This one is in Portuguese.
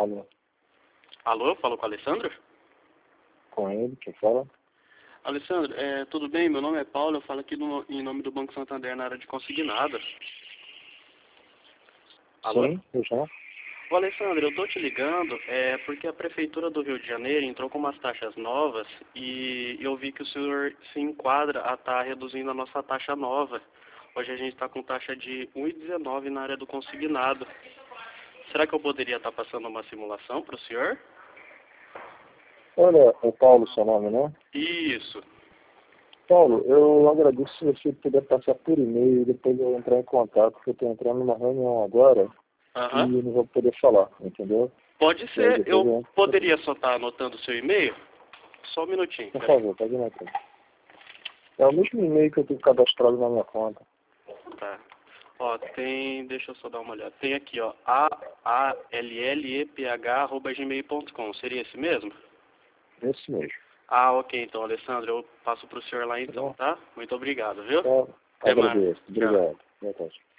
Alô, Alô, eu falo com o Alessandro? com ele, quem fala? Alessandro, tudo bem? Meu nome é Paulo, eu falo aqui em nome do Banco Santander na área de consignado. Alô? Sim, eu já. Ô Alessandro, eu tô te ligando porque a Prefeitura do Rio de Janeiro entrou com umas taxas novas e eu vi que o senhor se enquadra a estar reduzindo a nossa taxa nova. Hoje a gente está com taxa de 1,19 na área do consignado. Será que eu poderia estar passando uma simulação para o senhor? Olha, é Paulo seu nome, né? Isso. Paulo, eu agradeço se você puder passar por e-mail e depois eu entrar em contato, porque eu estou entrando numa reunião agora e Aham. não vou poder falar, entendeu? Pode E aí ser. depois Eu eu entro. poderia só estar anotando o seu e-mail? Só um minutinho. Por Peraí. favor, pode anotar. É o mesmo e-mail que eu tenho cadastrado na minha conta. Tá. Ó, tem... Deixa eu só dar uma olhada. Tem aqui, ó. aalleph@gmail.com. Seria esse mesmo? Esse mesmo. Ah, ok. Então, Alessandro, eu passo pro senhor lá então, tá? Muito obrigado, viu? Tá? Até mais. Agradeço. Tchau. Obrigado. Boa tarde.